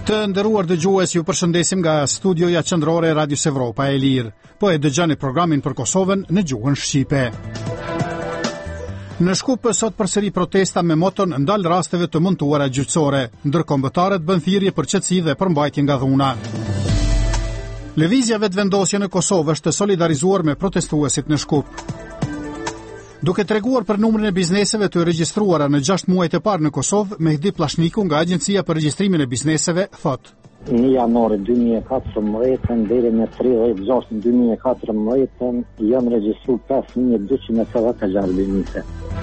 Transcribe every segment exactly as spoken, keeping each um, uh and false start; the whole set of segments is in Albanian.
Të nderuar dëgjues, ju përshëndesim nga studioja qendrore e Radios Evropa e Lirë. Po e dëgjoni programin për Kosovën në gjuhën shqipe. Në Shkup sot përsëri protesta me moton ndal rasteve të montuara gjyqësore, ndërkombëtarët bën thirrje për qetësi dhe përmbajtje nga dhuna. Lëvizja vetëvendosje në Kosovë është solidarizuar me protestuesit në Shkup. Duke treguar për numrin e bizneseve të regjistruara në gjashtë muajt e parë në Kosovë, Mehdi Pllashniku nga Agjencia për Regjistrimin e Bizneseve thot: Në janar dy mijë e katërmbëdhjetë deri në tridhjetë gjashtë dy mijë e katërmbëdhjetë janë regjistruar pesë mijë e dyqind e pesëdhjetë gjashtë biznese.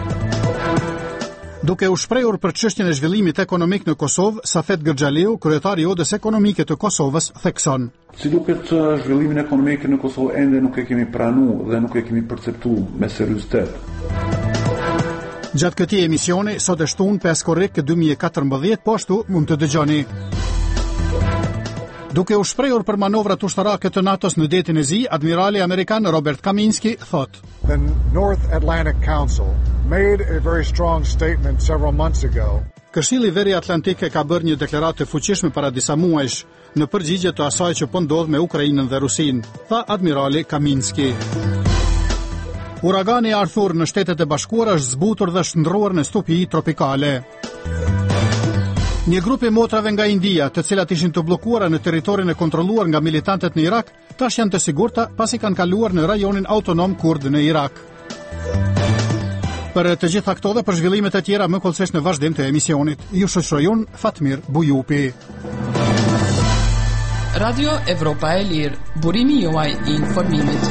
Duke u shprehur për çështjen e zhvillimit ekonomik në Kosovë, Safet Gërxhaliu, kryetari i Odës Ekonomike të Kosovës, thekson: Si duket zhvillimin ekonomik në Kosovë ende nuk e kemi pranuar dhe nuk e kemi perceptuar me seriozitet. Gjatë këtij emisioni, sot është shtunë pesë korrik dy mijë e katërmbëdhjetë, po ashtu mund të dëgjoni. Duke u shprehur për manovrat ushtarake të NATO-s në detin e Zi, admirali amerikan Robert Kaminski thot: The North Atlantic Council made a very strong statement several months ago. Këshilli Veri Atlantik ka bërë një deklaratë të fuqishme para disa muajsh në përgjigje të asaj që po ndodh me Ukrainën dhe Rusinë, tha admirali Kaminski. Uragani Arthur në Shtetet e Bashkuara është zbutur dhe shndruar në stupi tropikale. Një grup i motrave nga India, të cilat ishin të bllokuara në territorin e kontrolluar nga militantët në Irak, tash janë të sigurta pasi kanë kaluar në rajonin autonom kurd në Irak. Për të gjitha këto dhe për zhvillimet e tjera më kollësisht në vazhdim të emisionit, ju shoqëroj unë Fatmir Bujupi. Radio Evropa e Lirë, burimi juaj i informimit.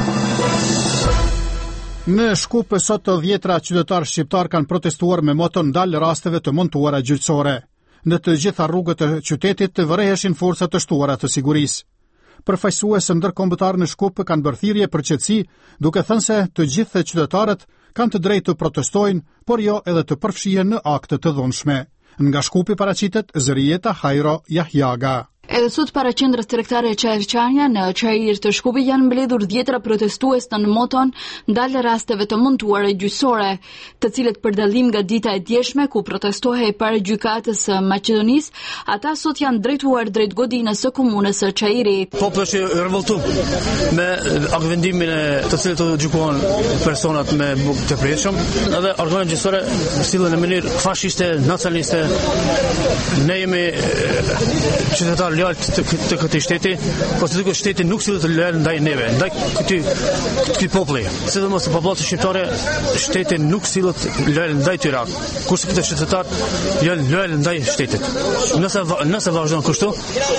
Në Shkup sot të dhjetra qytetarë shqiptar kanë protestuar me moton ndal rasteve të montuara gjyqësore. Në të gjitha rrugët e qytetit të vëreheshin forcat të shtuara të sigurisë. Përfaqësues ndërkombëtar në Shkup kanë bërë thirrje për qetësi, duke thënë se të gjithë qytetarët kanë të drejtë të protestojnë, por jo edhe të përfshihen në akte të dhunshme. Nga Shkupi paraqitet Zërieta Hajro Jahjaga. Edhe sot para qendrës tregtare e Çajrçanja në Çajir të Shkupit janë mbledhur dhjetra protestues në moton ndal rasteve të montuara gjyqësore, të cilët për dallim nga dita e djeshme ku protestohej para gjykatës së Maqedonisë, ata sot janë drejtuar drejt godinës së komunës së Çajirit. Populli është revoltuar me akvendimin e të cilët të gjykuan personat me bukë të pritshëm, edhe organet gjyqësore sillen në mënyrë fashiste, nacionaliste. Ne jemi qytetarë lart të, të këtij shteti, por si duket shteti nuk sillet të lërë ndaj neve, ndaj këtij këtij populli. Sidomos popullatës shqiptare, shteti nuk sillet lërë ndaj tyre. Kurse këto qytetarë janë lërë ndaj shtetit. Nëse nëse vazhdon kështu,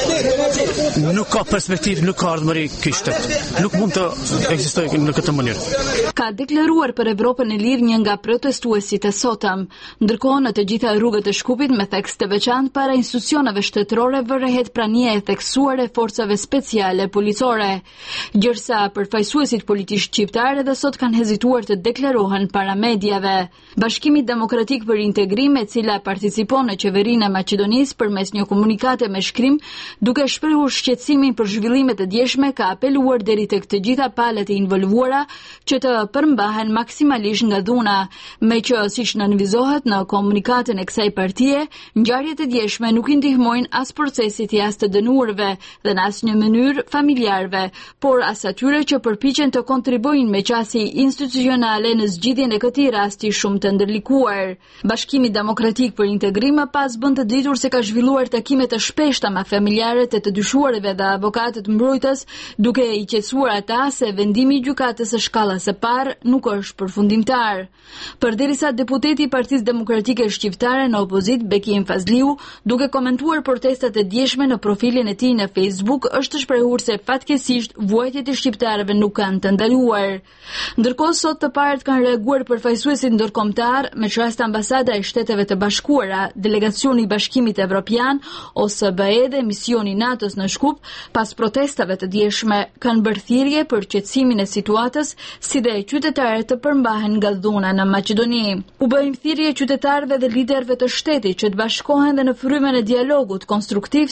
nuk ka perspektivë, nuk ka ardhmëri ky shtet. Nuk mund të ekzistojë në këtë mënyrë. Ka deklaruar për Evropën e Lirë një nga protestuesit e sotëm, ndërkohë në të gjitha rrugët e Shkupit me theks të veçantë para institucioneve shtetërore vërehet prania e theksuar e forcave speciale policore. Gjërsa përfaqësuesit politik shqiptar edhe sot kanë hezituar të deklarohen para mediave. Bashkimi Demokratik për Integrim, e cila participon në qeverinë e Maqedonisë përmes një komunikate me shkrim, duke shprehur shqetësimin për zhvillimet e djeshme, ka apeluar deri tek të gjitha palët e involvuara që të përmbahen maksimalisht nga dhuna, me që siç nënvizohet në komunikatën e kësaj partie, ngjarjet e djeshme nuk i ndihmojnë as procesit i as të dënuarve dhe në asnjë mënyrë familjarëve, por as atyre që përpiqen të kontribuojnë me qasje institucionale në zgjidhjen e këtij rasti shumë të ndërlikuar. Bashkimi Demokratik për Integrim pas bën të ditur se ka zhvilluar takime të shpeshta me familjarët e të dyshuarve dhe avokatët mbrojtës, duke i qetësuar ata se vendimi i gjykatës së shkallës së parë nuk është përfundimtar. Përderisa deputeti i Partisë Demokratike Shqiptare në opozit Bekim Fazliu, duke komentuar protestat e djeshme në profilin e tij në Facebook, është shprehur se fatkeqësisht vuajtjet e shqiptarëve nuk kanë të ndaluar. Ndërkohë sot të parët kanë reaguar përfaqësuesit ndërkombëtar, me rast ambasada e Shteteve të Bashkuara, delegacioni i Bashkimit Evropian, O S B E dhe misioni NATO-s në Shkup, pas protestave të djeshme, kanë bërë thirrje për qetësimin e situatës, si dhe qytetarët të përmbahen nga dhuna në Maqedoni. U bëjmë thirrje qytetarëve dhe liderëve të shtetit që të bashkohen dhe në frymën e dialogut konstruktiv të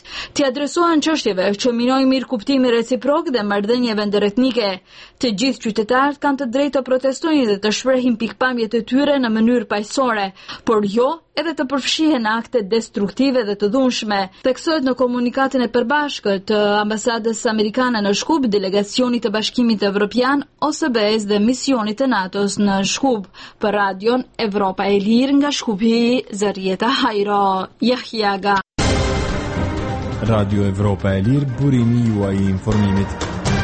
që adresohen çështjeve që minojnë mirë kuptimi reciprok dhe marrëdhënieve ndërrethnike. Të gjithë qytetarët kanë të drejtë të protestojnë dhe të shprehin pikpamjet e tyre në mënyrë paqësore, por jo edhe të përfshihen në akte destruktive dhe të dhunshme. Theksohet në komunikatin e përbashkët të ambasadës amerikane në Shkup, delegacionit të Bashkimit Evropian, O S B-s dhe misionit të NATO-s në Shkup. Për radion Evropa e Lirë nga Shkupi, Zarieta Hajro, Jahjaga. Radio Evropa e Lirë, burimi juaj i informimit.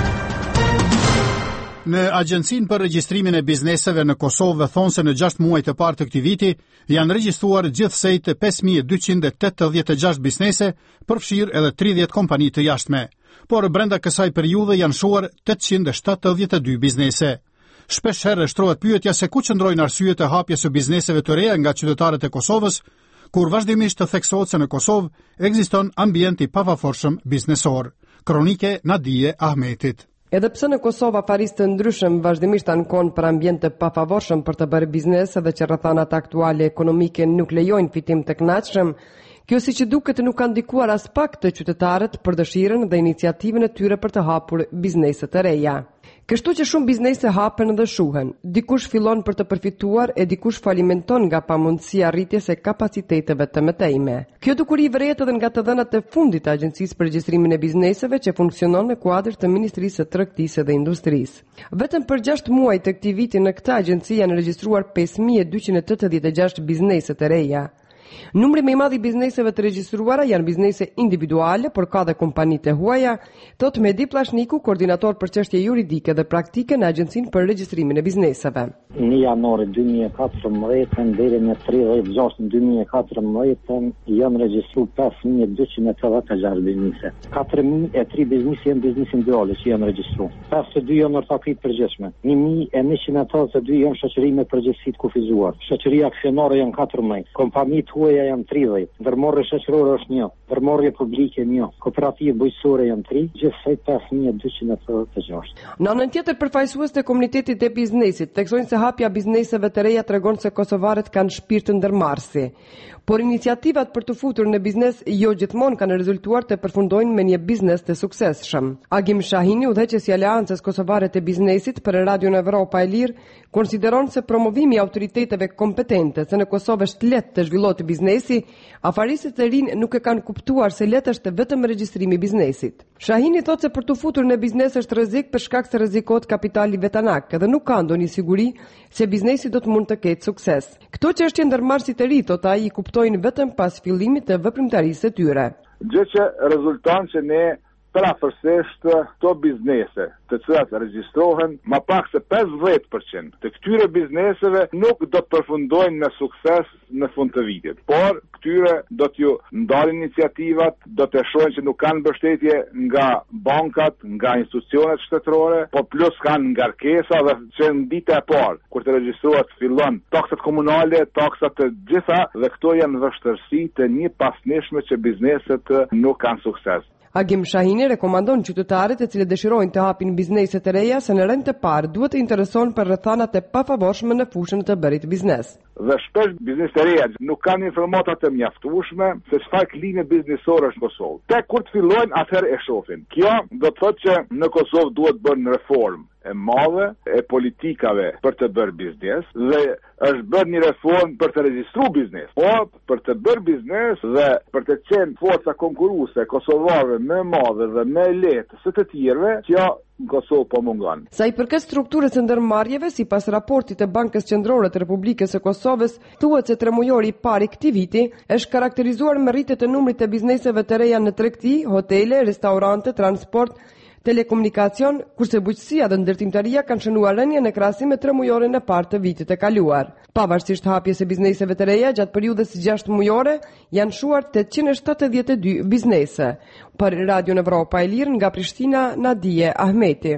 Në Agjencinë për regjistrimin e bizneseve në Kosovë thonë se në gjashtë muaj të parë të këtij viti janë regjistruar gjithsej të pesë mijë e dyqind e tetëdhjetë e gjashtë biznese, përfshirë edhe tridhjetë kompani të jashtme, por brenda kësaj periudhe janë shuar tetëqind e shtatëdhjetë e dy biznese. Shpesh herë shtrohet pyetja se ku qëndrojnë arsyet e hapjes së bizneseve të reja nga qytetarët e Kosovës, kur vazhdimisht të theksohet se në Kosovë ekziston ambient i papaforshëm biznesor. Kronike Nadije Ahmetit. Edhe pse në Kosovë afarisë të ndryshëm vazhdimisht ankon për ambient të pafavorshëm për të bërë biznes edhe që rrethanat aktuale ekonomike nuk lejojnë fitim të kënaqshëm, kjo siç duket nuk ka ndikuar as pak të qytetarët për dëshirën dhe iniciativën e tyre për të hapur biznese të reja. Kështu që shumë biznese hapen dhe shuhen. Dikush fillon për të përfituar e dikush falimenton nga pamundësia rritjes e kapaciteteve të mëtejme. Kjo dukuri vret edhe nga të dhënat e fundit të Agjencisë për Regjistrimin e Bizneseve që funksionon në kuadër të Ministrisë së Tregtisë dhe Industrisë. Vetëm për gjashtë muaj të këtij viti në këtë agjenci janë regjistruar pesë mijë e dyqind e tetëdhjetë e gjashtë biznese të reja. Numri më i madh i bizneseve të regjistruara janë biznese individuale, por ka dhe kompani të huaja, thot Mehdi Pllashniku, koordinator për çështje juridike dhe praktike në Agjencinë për Regjistrimin e Bizneseve. Në janor dy mijë e katërmbëdhjetë deri në tridhjetë gjashtë dy mijë e katërmbëdhjetë janë regjistruar pesë mijë e dyqind e tetëdhjetë e gjashtë biznese. katër mijë e tre biznese janë biznese individuale që janë regjistruar. pesëdhjetë e dy janë ortakri të përgjithshme. një mijë e njëqind e tetëdhjetë e dy janë shoqëri me përgjegjësi të kufizuar. Shoqëria aksionare janë katërmbëdhjetë. Kompanitë huaja janë tridhjetë. Ndërmarrje shoqërore është një. Ndërmarrje publike një. Kooperativë bujqësore janë tre. Gjithsej pesë mijë e dyqind e tetëdhjetë e gjashtë. Në anën tjetër, përfaqësues të komunitetit të biznesit theksojnë se hapja bizneseve të reja tregon se kosovarët kanë shpirt ndërmarrësi. Por iniciativat për të futur në biznes jo gjithmonë kanë rezultuar të përfundojnë me një biznes të suksesshëm. Agim Shahini, udhëheqësi i Aleancës Kosovare të Biznesit për Radion Evropa e Lirë, konsideron se promovimi i autoriteteve kompetente se në Kosovë është lehtë të zhvillohet biznesi, afarisët e rinj nuk e kanë kuptuar se lehtë është vetëm regjistrimi i biznesit. Shahini thotë se për të futur në biznes është rrezik për shkak se rrezikohet kapitali vetanak dhe nuk ka ndonjë siguri se biznesi do të mund të ketë sukses. Këto çështje ndërmarrësit e ri thotë ai kuptojnë vetëm pas fillimit të veprimtarisë së tyre. Gjë që rezulton që ne prapërsisht këto biznese të cilat regjistrohen, më pak se pesëdhjetë përqind të këtyre bizneseve nuk do të përfundojnë me sukses në fund të vitit. Por këtyre do t'ju ndalin iniciativat, do të shohin që nuk kanë mbështetje nga bankat, nga institucionet shtetërore, po plus kanë ngarkesa dhe që në dita e parë kur të regjistrohet fillon taksat komunale, taksat të gjitha dhe këto janë vështirësi të një pasnishme që bizneset nuk kanë sukses. Agim Shahini rekomandon qytetarët e cilët dëshirojnë të hapin biznese të reja se në rend të parë duhet të intereson për rrethanat e pafavorshme në fushën të bërit biznes. Dhe shpesh biznes të reja nuk kanë informata të mjaftueshme se çfarë klime biznesore është në Kosovë. Tek kur të fillojnë atëherë e shohin. Kjo do të thotë që në Kosovë duhet bërë reformë e madhe e politikave për të bërë biznes dhe është bërë një reformë për të regjistruar biznes. Po për të bërë biznes dhe për të qenë forca konkurruese kosovarëve më e madhe dhe më e lehtë se të tjerëve, kjo në Kosovë po mungon. Sa i përket strukturës së ndërmarrjeve, sipas raportit të Bankës Qendrore të Republikës së Kosovës, thuhet se tremujori i parë i këtij viti është karakterizuar me rritje të numrit të bizneseve të reja në tregti, hotele, restorante, transport, telekomunikacion, kurse bujqësia dhe ndërtimtaria kanë shënuar rënje në krahasim me tremujorin e parë të vitit të kaluar. Pavarësisht hapjes së bizneseve të reja gjatë periudhës gjashtë mujore, janë shuar tetëqind e shtatëdhjetë e dy biznese. Për Radion Evropa e Lirë nga Prishtina, Nadije Ahmeti.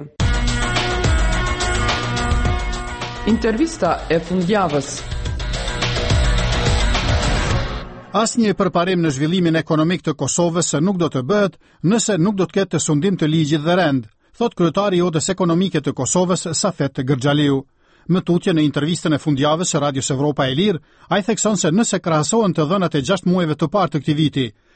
Intervista e fundjavës. Asnjë përparim në zhvillimin ekonomik të Kosovës nuk do të bëhet nëse nuk do të ketë sundim të ligjit dhe rend, thot kryetari i Odës Ekonomike të Kosovës Safet Gërxhaliu. Më tutje në intervistën e fundjavës së Radios Evropa e Lirë, ai thekson se nëse krahasohen të dhënat e gjashtë muajve të parë të këtij viti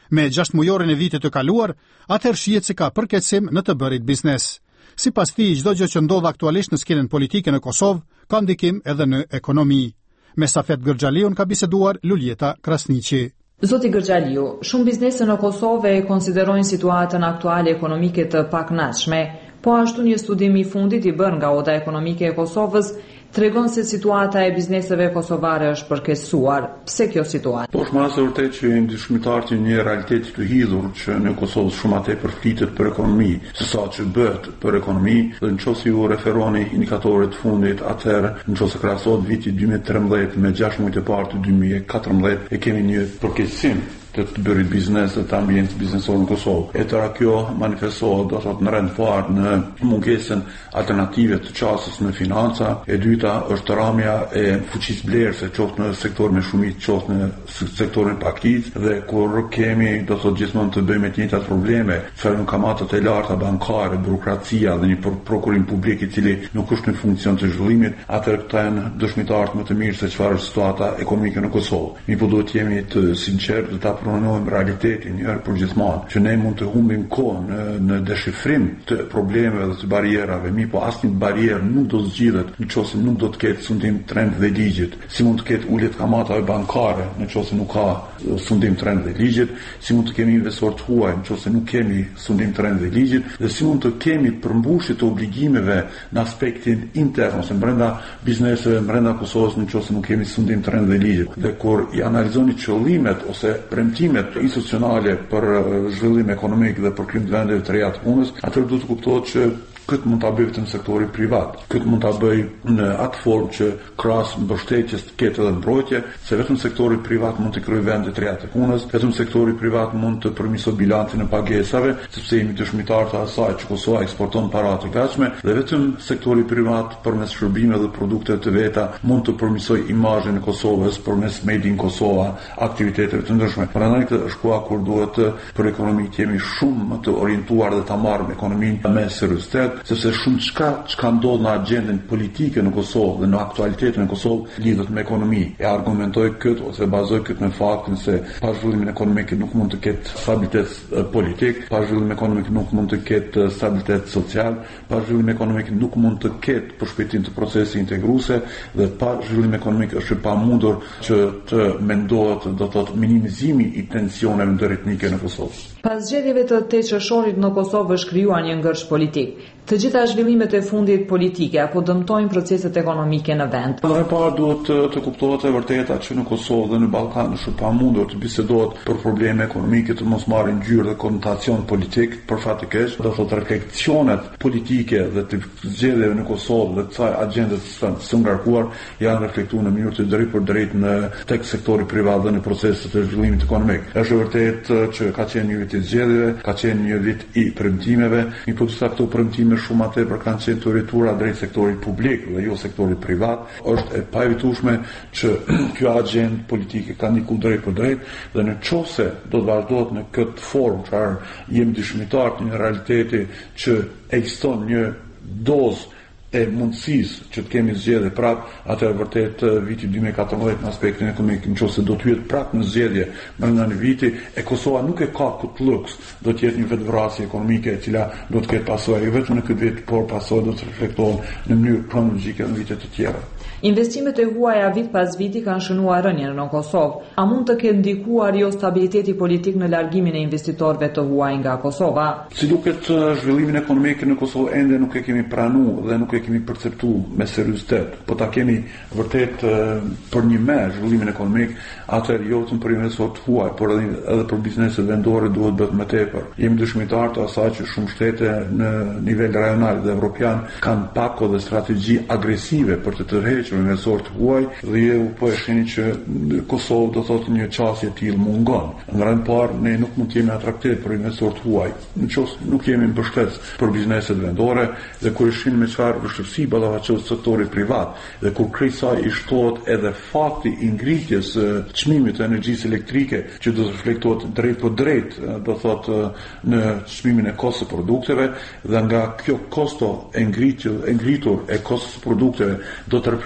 Me gjashtë mujorin e vitit të kaluar, atëherë shihet se ka përkeqësim në të bërit biznes. Sipas tij, çdo gjë që ndodh aktualisht në skenën politike në Kosovë ka ndikim edhe në ekonomi. Me Safet Gërxhaliun ka biseduar Luljeta Krasniqi. Zoti Gërxhaliu, shumë biznese në Kosovë e konsiderojnë situatën aktuale ekonomike të pakënaqshme, po ashtu një studim i fundit i bërë nga Oda Ekonomike e Kosovës tregon se situata e bizneseve kosovare është përkeqësuar. Pse kjo situatë? Po është masë vërtet që ndëshmitarët janë një realitet të hidhur që në Kosovë shumë atë përflitet për ekonomi, se sa që bëhet për ekonomi, dhe nëse ju referoni indikatorët fundit, atëherë nëse krahasohet viti dy mijë e trembëdhjetë me gjashtë muajt e parë të dy mijë e katërmbëdhjetë, e kemi një përkeqësim të të bërit biznes dhe të ambient biznesor në Kosovë. E tëra kjo manifestohet do të thotë në rend parë në mungesën alternative të qasës në financa, e dyta është ramja e fuqisë blerëse, qoftë në sektor me shumicë, qoftë në sektorin pakicë, dhe kur kemi do të thotë gjithmonë të bëjmë me të njëjtat probleme, çfarë në kamatat e larta bankare, burokracia dhe një prokurim publik i cili nuk është në funksion të zhvillimit, atëherë këta janë dëshmitarët më të mirë se çfarë është situata ekonomike në Kosovë. Mi po duhet jemi të sinqertë dhe ta pranojmë realitetin një herë për gjithmonë, që ne mund të humbim kohë në, në deshifrim të problemeve dhe të barierave, mi po asnjë barierë nuk do zgjidhet nëse nuk do të ketë sundim trend dhe ligjit. Si mund të ketë ulje të kamatave bankare nëse nuk ka sundim trend dhe ligjit, si mund të kemi investor të huaj nëse nuk kemi sundim trend dhe ligjit, dhe si mund të kemi përmbushje të obligimeve në aspektin intern ose brenda bizneseve brenda Kosovës nëse nuk kemi sundim trend dhe ligjit. Dhe kur i analizoni qëllimet ose premtimet institucionale për zhvillim ekonomik dhe për krijim të vendeve të reja të punës, atëherë duhet të kuptohet që këtë mund ta bëjë vetëm sektori privat. Këtë mund ta bëjë në atë formë që krahas mbështetjes të ketë edhe mbrojtje, se vetëm sektori privat mund të krijojë vende të reja të punës, vetëm sektori privat mund të përmirësojë bilancin e pagesave, sepse jemi dëshmitar të asaj që Kosova eksporton para të gatshme, dhe vetëm sektori privat përmes shërbimeve dhe produkteve të veta mund të përmirësojë imazhin e Kosovës përmes Made in Kosova, aktiviteteve të ndryshme. Prandaj këtë është koha kur duhet për ekonomi të jemi shumë më të orientuar dhe ta marrim ekonominë me serioztet, sepse shumë çka çka ndodh në agjendën politike në Kosovë dhe në aktualitetin në Kosovë lidhet me ekonomi. E argumentoj këtë ose bazoj këtë në faktin se pa zhvillimin ekonomik nuk mund të ketë stabilitet politik, pa zhvillim ekonomik nuk mund të ketë stabilitet social, pa zhvillim ekonomik nuk mund të ketë përshpejtim të procesi integruese, dhe pa zhvillim ekonomik është pamundur që të mendohet do të thotë minimizimi i tensioneve ndëretnike në Kosovë. Pas zgjedhjeve të teqërshorit në Kosovë është krijuar një ngërsh politik. Të gjitha zhvillimet e fundit politike apo dëmtojnë proceset ekonomike në vend. Në parë duhet të, të kuptohet e vërteta që në Kosovë dhe në Ballkan është pamundur të bisedohet për probleme ekonomike të mos marrin ngjyrë dhe konotacion politik, për fat të keq, do të thotë refleksionet politike dhe të zgjedhjeve në Kosovë dhe të kësaj agjende të së ngarkuar janë reflektuar në mënyrë të drejtë për drejtë në tek sektori privat dhe në proceset e zhvillimit ekonomik. Është vërtet që ka qenë një vit i zgjedhjeve, ka qenë një vit i premtimeve, një po disa këto premtime shumë atë për kanë qenë të orientuara drejt sektorit publik dhe jo sektorit privat. Është e pavitueshme që kjo agjendë politike ka ndikur drejt për drejt, dhe në qoftë do të vazhdohet në këtë formë, çfarë jemi dëshmitar të një realiteti që ekziston një dozë e mundësisë që të kemi zgjedhje prapë, atëherë vërtet viti dy mijë e katërmbëdhjetë në aspektin ekonomik, nëse do të hyet prapë në zgjedhje brenda një viti, e Kosova nuk e ka këtë luks, do të jetë një vetvrasje ekonomike e cila do të ketë pasojë jo vetëm në këtë vit, por pasojë do të reflektohen në mënyrë kronologjike në vitet të tjera. Investimet e huaja vit pas viti kanë shënuar rënien në Kosovë. A mund të ketë ndikuar jo stabiliteti politik në largimin e investitorëve të huaj nga Kosova? Si duket, zhvillimin ekonomik në Kosovë ende nuk e kemi pranuar dhe nuk e kemi perceptuar me seriozitet. Po ta kemi vërtet për një me zhvillimin ekonomik, atëherë jo vetëm për investorët huaj, por edhe, edhe për bizneset vendore duhet bëhet më tepër. Jemi dëshmitar të asaj që shumë shtete në nivel rajonal dhe evropian kanë pako dhe strategji agresive për të tërhequr investorët huaj, dhe ju po e shihni që Kosovë do thotë një çështje e tillë mungon. Në rend parë ne nuk mund të jemi atraktiv për investorët huaj, nëse nuk jemi mbështetës për bizneset vendore, dhe kur shin me çfarë vështirësi ballafaqohet sektori privat, dhe kur krejsaj i shtohet edhe fakti i ngritjes së çmimit të energjisë elektrike, që do të reflektohet drejt për drejt, do thotë në çmimin e kostos së produkteve, dhe nga kjo kosto e ngritur e ngritur e kostos së produkteve do të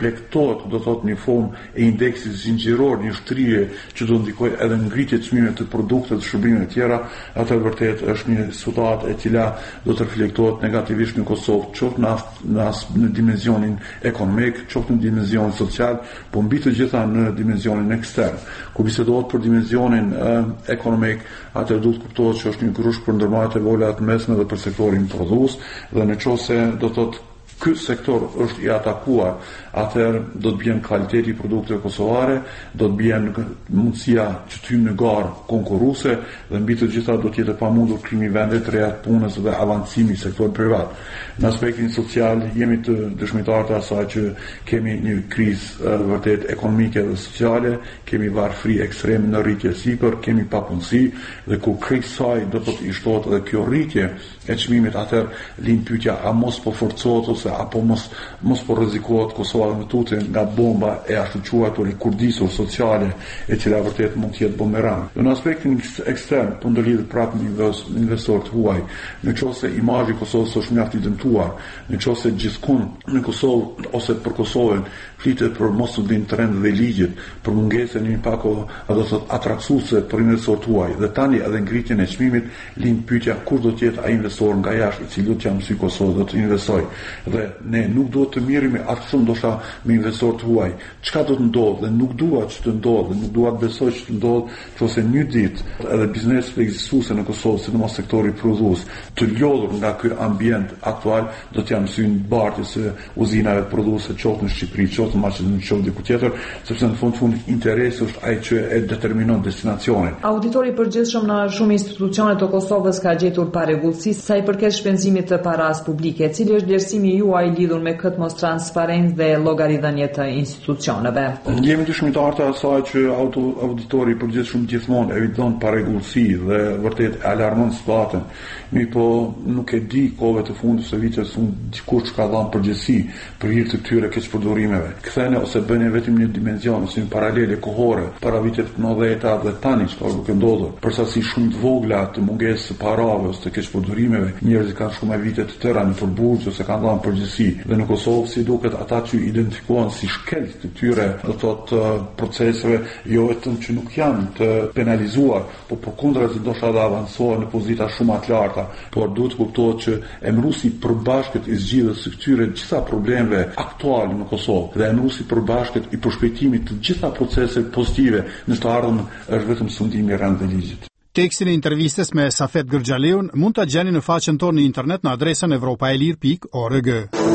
reflektohet do të thotë një formë e indeksit zinxhiror, një ushtrie që do ndikojë edhe në ngritje të çmimeve të produkteve të shërbimeve të tjera, atë vërtet është një situatë e cila do të reflektohet negativisht në Kosovë, qoftë në, në, në dimensionin ekonomik, qoftë në dimensionin social, po mbi të gjitha në dimensionin ekstern. Ku bisedohet për dimensionin uh, ekonomik, atë duhet kuptohet që është një grush për ndërmarrjet e vogla të mesme dhe për sektorin prodhues, dhe nëse do të thotë ky sektor është i atakuar, atëherë do të bjen kvaliteti i produkteve kosovare, do të bjen mundësia që të hyjnë në garë konkurruese dhe mbi të gjitha do të jetë pamundur krijimi i vende të reja të punës dhe avancimi i sektorit privat. Në aspektin social jemi të dëshmitar të asaj që kemi një krizë vërtet ekonomike dhe sociale, kemi varfëri ekstreme në rritje sipër, kemi papunësi dhe kur krejt saj do të i shtohet edhe kjo rritje e çmimit, atëherë lind pyetja a mos po forcohet ose apo mos mos po rrezikohet Kosova me tutje nga bomba e ashtu quajtur e kurdisur sociale e cila vërtet mund të jetë bumerang. Në aspektin ekstern, po ndërlidhet prapë me investorët huaj, në qoftë se imazhi i Kosovës është mjaft i dëmtuar, në qoftë se gjithkund në Kosovë ose për Kosovën flitet për mos u din trend dhe ligjit, për mungesën e një pako do të thotë atraksuese për investorët huaj. Dhe tani edhe ngritjen e çmimit lind pyetja kur do të jetë ai investor nga jashtë i cili do të jam sy Kosovë do të investojë. Dhe ne nuk duhet të mirëmi atë shumë ndoshta me investorët huaj. Çka do të ndodhë dhe nuk dua që të ndodhë, nuk dua të besoj që të ndodhë, nëse një ditë edhe bizneset ekzistuese në Kosovë, sidomos sektori prodhues, të lodhur nga ky ambient aktual, do të jam sy në bartje së uzinave prodhuese qoftë në Shqipëri, qoftë në Maqedoni, qoftë diku tjetër, sepse në fund fund interesi është ai që e determinon destinacionin. Auditori i përgjithshëm në shumë institucione të Kosovës ka gjetur parregullsi sa i përket shpenzimit të paras publike. Cili është vlerësimi juaj lidhur me këtë mos transparencë dhe llogaridhënie të institucioneve? Jemi dëshmitar të asaj që auto, auditori i përgjithshëm gjithmonë eviton parregullsi dhe vërtet alarmon situatën. Mi po nuk e di kohëve të fundit se vitet sun dikush ka dhënë përgjegjësi për hir të këtyre keqpërdorimeve. Kthene ose bënë vetëm një dimension ose një paralele kohore para vitet nëntëdhjetë dhe tani çfarë do të ndodhë. Për sasi shumë të vogla të mungesës së parave ose të keqpërdorimeve, njerëzit kanë shumë vite të tëra në përburgje ose kanë dhënë përgjegjësi. Dhe në Kosovë si duket ata që identifikohen si shkelë të tyre do të thotë proceseve jo vetëm që nuk janë të penalizuar, por përkundrazi ndoshta dhe avancohen në pozita shumë të larta, por duhet kuptohet që emëruesi i përbashkët i zgjidhjes së këtyre gjitha problemeve aktuale në Kosovë dhe emëruesi i përbashkët i përshpejtimit të gjitha proceseve pozitive në të ardhmen është vetëm sundimi i rëndë ligjit. Tekstin e intervistës me Safet Gërxhaliun mund ta gjeni në faqen tonë në internet në adresën evropaelir pikë org.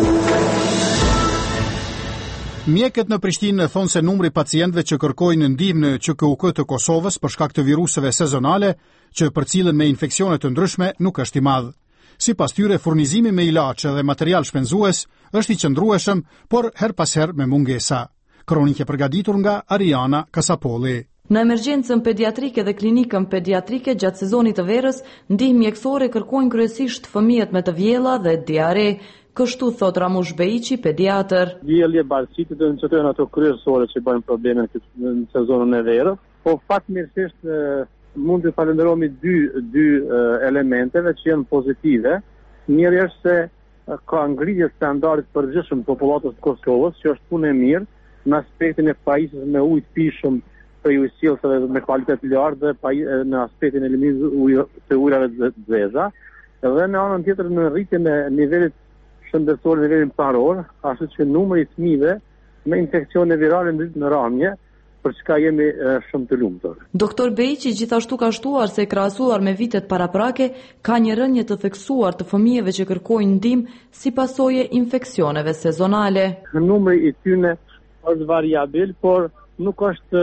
Mjekët në Prishtinë thonë se numri pacientëve që kërkojnë ndihmë në Q K U K të Kosovës për shkak të viruseve sezonale që përcillen me infeksione të ndryshme nuk është i madh. Sipas tyre, furnizimi me ilaçe dhe material shpenzues është i qëndrueshëm, por her pas her me mungesa. Kronikë e përgatitur nga Ariana Kasapolli. Në emergjencën pediatrike dhe klinikën pediatrike gjatë sezonit të verës, ndihmë mjekësore kërkojnë kryesisht fëmijët me të vjella dhe diare. Kështu thot Ramush Bejiqi, pediatër. Vjellje, barësitë do të thonë ato kryesore që bëjnë probleme në sezonën e verës, po fatmirësisht mund të falenderojmë dy dy elementeve që janë pozitive. Njëri është se ka ngritje standardit përgjithshëm të popullatës së Kosovës, që është punë e mirë në aspektin e pajisjes me ujë të pishëm për ujësillësve me kvalitet të lartë dhe në aspektin e eliminimit të ujrave të zeza, dhe në anën tjetër në rritjen e nivelit shëndetësor, nivelin paror, ashtu që numri i fëmijëve me infeksione virale ndrit në rrëmje, për çka jemi e, shumë të lumtur. Doktor Bejiqi gjithashtu ka shtuar se krahasuar me vitet paraprake ka një rënje të theksuar të fëmijëve që kërkojnë ndihmë si pasojë infeksioneve sezonale. Numri i tyre është variabil, por nuk është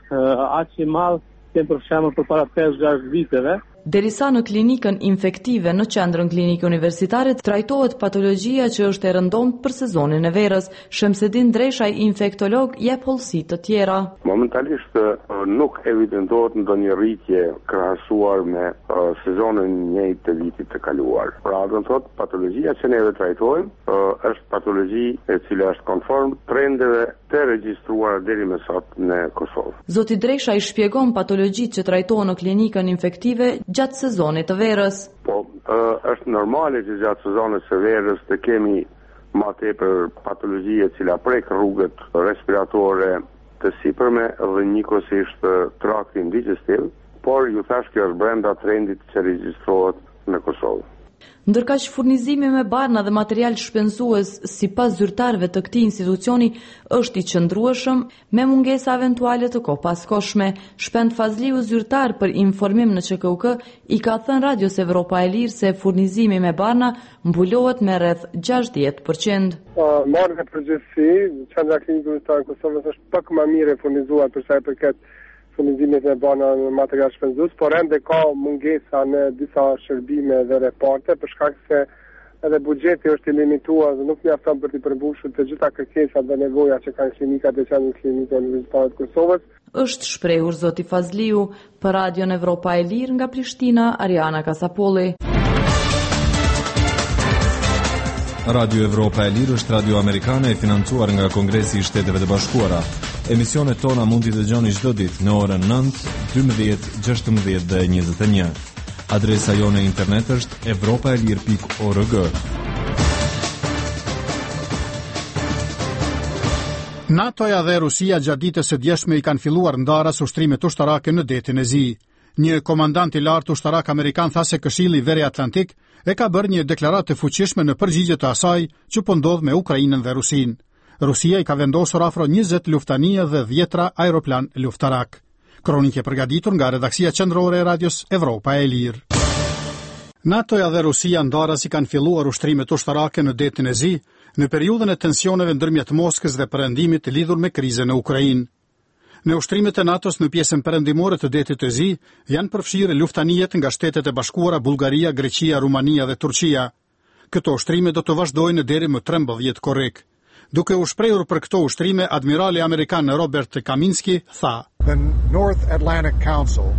aq i madh se për shembull për para pesë gjashtë viteve. Derisa në klinikën infektive në qendrën klinike universitare trajtohet patologjia që është e rëndomt për sezonin e verës. Shemsedin Dreshaj, infektolog, jep hollësi të tjera. Momentalisht nuk evidentohet ndonjë rritje krahasuar me uh, sezonin e njëjtë të vitit të kaluar. Pra, do të thotë patologjia që ne trajtojmë uh, është patologji e cila është konform trendeve të regjistruara deri më sot në Kosovë. Zoti Dreshaj shpjegon patologjitë që trajtohen në klinikën infektive gjatë sezonit të verës. Po, uh, është normale që gjatë sezonit të verës të kemi ma tepër patologjie e cila prek rrugët respiratore të sipërme dhe njëkohësisht traktin digestiv, por ju thash kjo është brenda trendit që regjistrohet në Kosovë. Ndërkaq furnizimi me barna dhe material shpenzues sipas zyrtarëve të këtij institucioni është i qëndrueshëm me mungesa eventuale të kohëpaskoshme. Shpend Fazliu, zyrtar për informim në Q K U K, i ka thënë Radios Evropa e Lirë se furnizimi me barna mbulohet me rreth gjashtëdhjetë përqind. Marrë në përgjithësi, qendra klinike zyrtare e Kosovës është pak më mirë e furnizuar për sa i përket furnizimit me barna në material shpenzues, por ende ka mungesa në disa shërbime dhe reparte për shkak se edhe buxheti është i limituar dhe nuk mjafton për të përmbushur të gjitha kërkesat dhe nevojat që kanë klinikat e qendrës klinike universitare të Kosovës. Është shprehur zoti Fazliu për Radion Evropa e Lirë nga Prishtina, Ariana Kasapolli. Radio Evropa e Lirë është radio amerikane e financuar nga Kongresi i Shteteve të Bashkuara. Emisionet tona mund t'i dëgjoni çdo ditë në orën nëntë, dymbëdhjetë, gjashtëmbëdhjetë dhe njëzet e një. Adresa jone internet është evropaelir pikë org. NATO-ja dhe Rusia gjatë ditës së djeshme i kanë filluar ndaras ushtrimet ushtarake në detin e Zi. Një komandant i lartë ushtarak amerikan tha se Këshilli Veri Atlantik e ka bërë një deklaratë të fuqishme në përgjigje të asaj që po ndodh me Ukrainën dhe Rusinë. Rusia i ka vendosur afro njëzet luftanie dhe dhjetra aeroplan luftarak. Kronike përgatitur nga redaksia qendrore e Radios Evropa e Lirë. NATO-ja dhe Rusia ndaras i kanë filluar ushtrimet ushtarake në detin e Zi në periudhën e tensioneve ndërmjet Moskës dhe perëndimit lidhur me krizën në Ukrainë. Në ushtrimet e NATO-s në pjesën perëndimore të detit të Zi janë përfshirë luftanijet nga Shtetet e Bashkuara, Bullgaria, Greqia, Rumania dhe Turqia. Këto ushtrime do të vazhdojnë deri më trembëdhjetë korrik. Duke u shprehur për këto ushtrime, admirali amerikan Robert Kaminski tha: The North Atlantic Council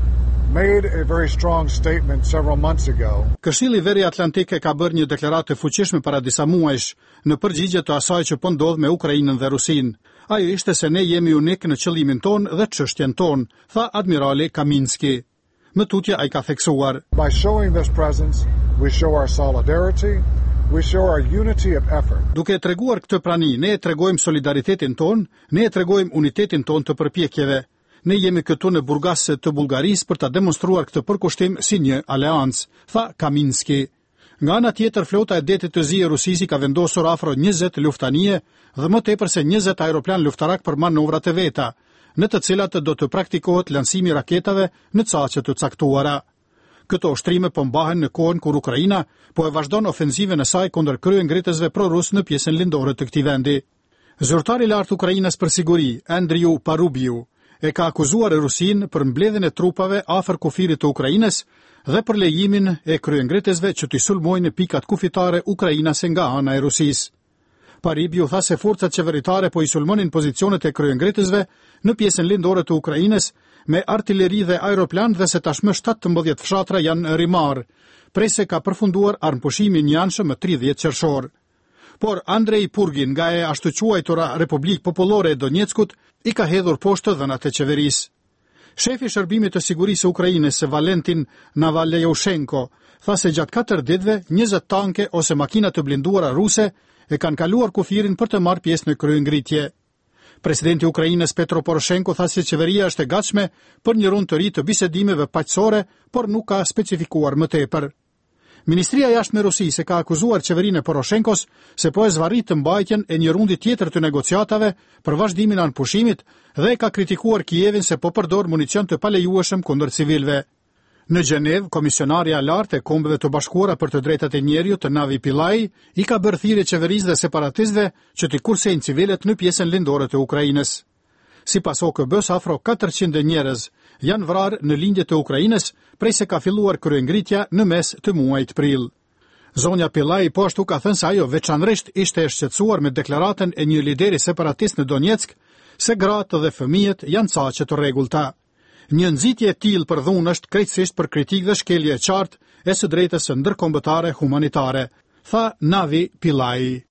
made a very strong statement several months ago. Këshilli Veri Atlantik ka bërë një deklaratë të fuqishme para disa muajsh në përgjigje të asaj që po ndodh me Ukrainën dhe Rusinë. Ajo ishte se ne jemi unik në qëllimin ton dhe çështjen ton, tha admirali Kaminski. Më tutje ai ka theksuar: By showing this presence, we show our solidarity. We show our unity of effort. Duke treguar këtë prani, ne e tregojmë solidaritetin ton, ne e tregojmë unitetin ton të përpjekjeve. Ne jemi këtu në Burgas të Bullgarisë për ta demonstruar këtë përkushtim si një aleancë, tha Kaminski. Nga ana tjetër, flota e detit të Zi e Rusisë ka vendosur afro njëzet luftanie dhe më tepër se njëzet aeroplan luftarak për manovrat e veta, në të cilat do të praktikohet lansimi raketave në caqe të caktuara. Këto ushtrime po mbahen në kohën kur Ukraina po e vazhdon ofenziven e saj kundër kryengritësve pro-rus në pjesën lindore të këtij vendi. Zyrtari i lartë Ukrainës për siguri, Andriu Parubiu, e ka akuzuar Rusinë për mbledhjen e trupave afër kufirit të Ukrainës dhe për lejimin e kryengritësve që t'i sulmojnë pikat kufitare ukrainase nga ana e Rusisë. Parubiu tha se forcat qeveritare po i sulmonin pozicionet e kryengritësve në pjesën lindore të Ukrainës me artilleri dhe aeroplan dhe se tashmë shtatëmbëdhjetë fshatra janë rimar, prese ka përfunduar armëpushimi njëanshëm më tridhjetë qershor. Por Andrei Purgin nga e ashtu quajtura Republikë Popullore e Donjeckut i ka hedhur poshtë dhënat e qeverisë. Shefi i shërbimit të sigurisë së Ukrainës, Valentin Navalnyushenko, tha se gjatë katër ditëve njëzet tanke ose makina të blinduara ruse e kanë kaluar kufirin për të marrë pjesë në kryengritje. Presidenti i Ukrainës Petro Poroshenko tha se qeveria është e gatshme për një rund të ri të bisedimeve paqësore, por nuk ka specifikuar më tepër. Ministria e Jashtme e Rusisë ka akuzuar qeverinë e Poroshenkos se po e zvarrit të mbajtjen e një rundi tjetër të negociatave për vazhdimin e anëpushimit dhe ka kritikuar Kievin se po përdor municion të palejueshëm kundër civilëve. Në Gjenev, komisionarja e lartë e Kombeve të Bashkuara për të drejtat e njerëzit, Navi Pillai, i ka bërë thirrje qeverisë dhe separatistëve që të kursejnë civilët në pjesën lindore të Ukrainës. Sipas O K B-s, afro katërqind njerëz janë vrarë në lindje të Ukrainës prej se ka filluar kryengritja në mes të muajit prill. Zonja Pillai po ashtu ka thënë se ajo veçanërisht ishte e shqetësuar me deklaratën e një lideri separatist në Donjeck se gratë dhe fëmijët janë caqe të rregullta. Një nxitje e tillë për dhunë është krejtësisht për kritikë dhe shkelje e qartë e së drejtës së ndërkombëtare humanitare, tha Navi Pillai.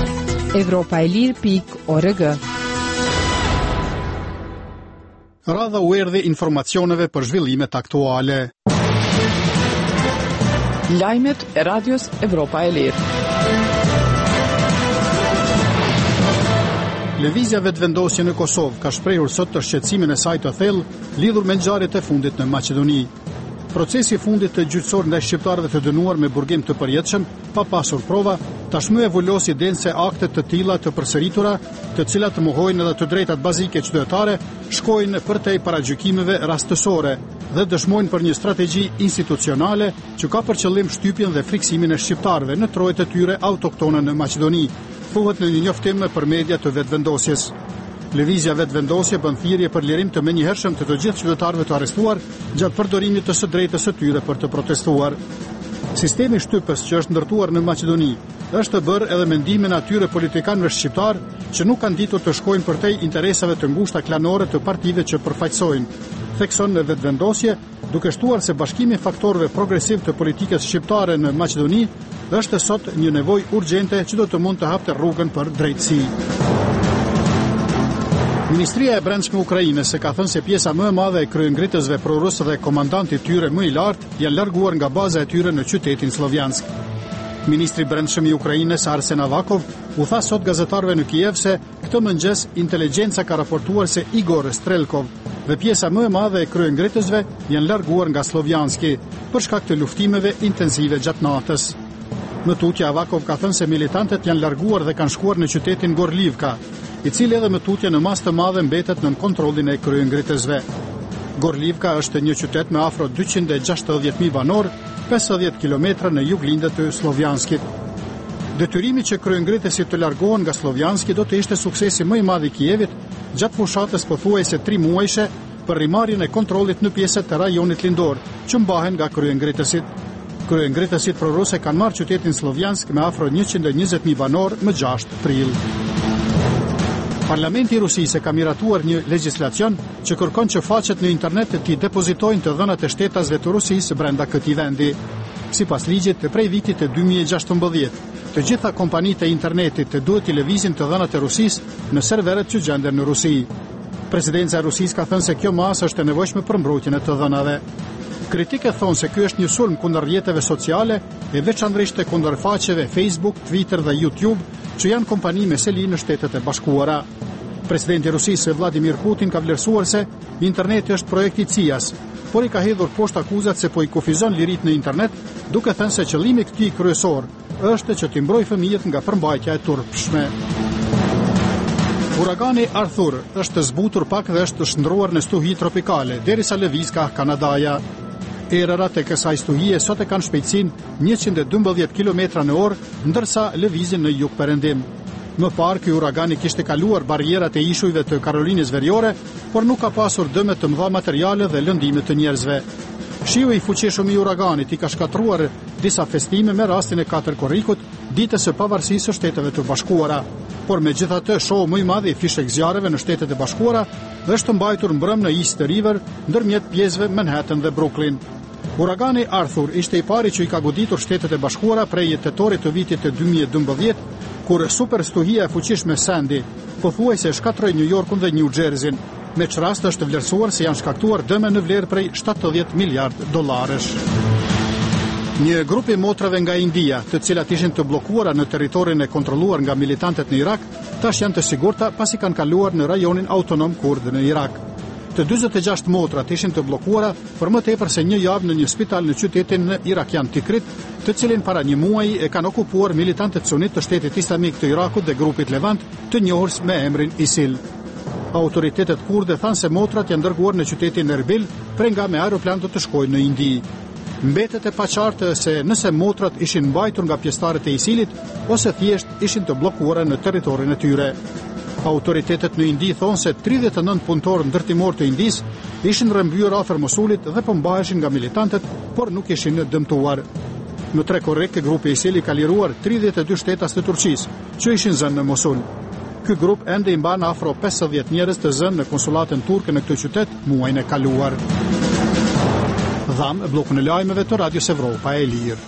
evropaelir pikë org. Radha u erdhi informacioneve për zhvillimet aktuale. Lajmet e Radios Evropa e Lirë. Lëvizja vetëvendosje në Kosovë ka shprehur sot të shqetësimin e saj të thellë lidhur me ngjarjet e fundit në Maqedoni. Procesi i fundit të gjyqësor ndaj shqiptarëve të dënuar me burgim të përjetshëm, pa pasur prova, tashmë e vullosi den se akte të tilla të përsëritura, të cilat mohojnë edhe të drejtat bazike qytetare, shkojnë përtej paragjykimeve rastësore dhe dëshmojnë për një strategji institucionale që ka për qëllim shtypjen dhe friksimin e shqiptarëve në trojet e tyre autoktone në Maqedoni, thuhet në një njoftim për media të vetëvendosjes. Lëvizja vetëvendosje bën thirrje për lirim të menjëhershëm të të gjithë qytetarëve të arrestuar gjatë përdorimit të së drejtës së tyre për të protestuar. Sistemi shtypës që është ndërtuar në Maqedoni është bërë edhe me ndihmën e atyre politikanëve shqiptar që nuk kanë ditur të shkojnë përtej interesave të ngushta klanore të partive që përfaqësojnë. Thekson në vetëvendosje, duke shtuar se bashkimi i faktorëve progresiv të politikës shqiptare në Maqedoni është sot një nevojë urgjente që do të mund të hapte rrugën për drejtësi. Ministria e Brendshme e Ukrainës e ka thënë se pjesa më e madhe e kryengritësve prorus dhe komandanti i tyre më i lartë janë larguar nga baza e tyre në qytetin Slovjansk. Ministri i Brendshëm i Ukrainës Arsen Avakov u tha sot gazetarëve në Kiev se këtë mëngjes inteligjenca ka raportuar se Igor Strelkov dhe pjesa më e madhe e kryengritësve janë larguar nga Slovjanski për shkak të luftimeve intensive gjatë natës. Në tutje Avakov ka thënë se militantët janë larguar dhe kanë shkuar në qytetin Gorlivka, i cili edhe më tutje në mas të madhe mbetet nën kontrollin e kryengritësve. Gorlivka është një qytet me afro dyqind e gjashtëdhjetë mijë banor, pesëdhjetë kilometra në juglindje të Slovjanskit. Detyrimi që kryengritësit të largohen nga Slovjanski do të ishte suksesi më i madh i Kievit gjatë fushatës pothuajse tre muajshe për rimarrjen e kontrollit në pjesët të rajonit lindor që mbahen nga kryengritësit. Kryengritësit proruse kanë marrë qytetin Slovjansk me afro njëqind e njëzet mijë banor më gjashtë prill. Parlamenti i Rusisë ka miratuar një legjislacion që kërkon që faqet në internet të depozitojnë të dhënat e shtetasve të Rusisë brenda këtij vendi. Sipas ligjit, prej vitit të dy mijë e gjashtëmbëdhjetë, të gjitha kompanitë e internetit të duhet të lëvizin të dhënat e Rusisë në serveret që gjenden në Rusi. Presidenca e Rusisë ka thënë se kjo masë është e nevojshme për mbrojtjen e të dhënave. Kritikët thonë se ky është një sulm kundër rrjeteve sociale e veçanërisht kundër faqeve Facebook, Twitter dhe YouTube, që janë kompani me seli në Shtetet e Bashkuara. Presidenti i Rusisë Vladimir Putin ka vlerësuar se interneti është projekt i C I A-s, por i ka hedhur poshtë akuzat se po i kufizon lirit në internet, duke thënë se qëllimi i këtij kryesor është që t'i mbrojë fëmijët nga përmbajtja e turpshme. Uragani Arthur është zbutur pak dhe është shndruar në stuhi tropikale, derisa lëviz ka Kanadaja. Erërat e kësaj stuhie sot e kanë shpejtësinë njëqind e dymbëdhjetë kilometra në orë, ndërsa lëvizin në jug-perëndim. Më parë ky uragani kishte kaluar barrierat e ishujve të Karolinës Veriore, por nuk ka pasur dëme të mëdha materiale dhe lëndime të njerëzve. Shiu i fuqishëm i uraganit i ka shkatruar disa festime me rastin e katër korrikut, ditës së pavarësisë së Shteteve të Bashkuara. Por megjithatë, shoku më i madh i fishek zjarreve në Shtetet e Bashkuara është mbajtur mbrëm në East River, ndërmjet pjesëve Manhattan dhe Brooklyn. Uragani Arthur ishte i pari që i ka goditur Shtetet e Bashkuara prej tetorit të vitit të dy mijë e dymbëdhjetë, kur super stuhia e fuqishme Sandy pothuajse shkatroi New Yorkun dhe New Jerseyn. Me që rast është vlerësuar se janë shkaktuar dëme në vlerë prej shtatëdhjetë miliard dollarësh. Një grup i motrave nga India, të cilat ishin të bllokuara në territorin e kontrolluar nga militantët në Irak, tash janë të sigurta pasi kanë kaluar në rajonin autonom kurd në Irak. Të dyzet e gjashtë motrat ishin të bllokuara për më tepër se një javë në një spital në qytetin irakian Tikrit, të cilin para një muaji e kanë okupuar militantët sunit të Shtetit Islamik të Irakut dhe grupit Levant, të njohur me emrin ISIL. Autoritetet kurde thanë se motrat janë dërguar në qytetin Erbil prej nga me aeroplan do të shkojnë në Indi. Mbetet e paqartë se nëse motrat ishin mbajtur nga pjesëtarët e ISIL-it ose thjesht ishin të bllokuara në territorin e tyre. Autoritetet në Indi thonë se tridhjetë e nëntë punëtorë ndërtimor të Indis ishin rrëmbyer afër Mosulit dhe po mbaheshin nga militantët, por nuk ishin dëmtuar. Në tre korrik, grupi ISIL i ka liruar tridhjetë e dy shtetas të Turqisë, që ishin zënë në Mosul. Ky grup ende i mban afro pesëdhjetë njerëz të zënë në konsulatën turke në këtë qytet muajin e kaluar. Dham bllokun e lajmeve të Radios Evropa e Lirë.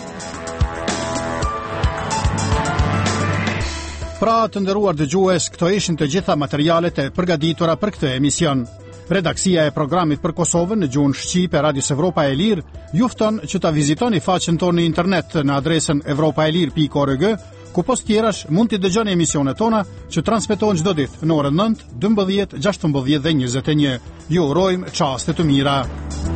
Pra të nderuar dëgjues, këto ishin të gjitha materialet e përgatitura për këtë emision. Redaksia e programit për Kosovën në gjuhën shqipe Radios Evropa e Lirë ju fton që ta vizitoni faqen tonë në internet në adresën evropaelir pikë org, Ku post tjerash mund t'i dëgjoni emisionet tona që transmetohen çdo ditë në orën nëntë, dymbëdhjetë, gjashtëmbëdhjetë dhe njëzet e një. Ju urojmë çaste të mira.